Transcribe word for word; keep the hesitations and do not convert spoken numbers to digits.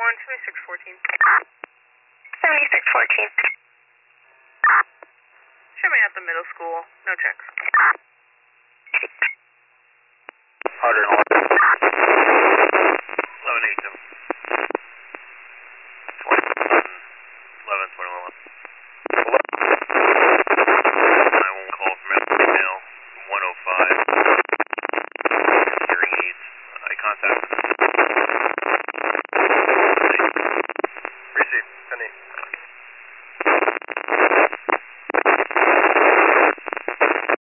one, seventy-six fourteen. seventy-six fourteen. Show me at the middle school. No checks. one eleven. eleven eight. twenty-one. eleven, twenty-one.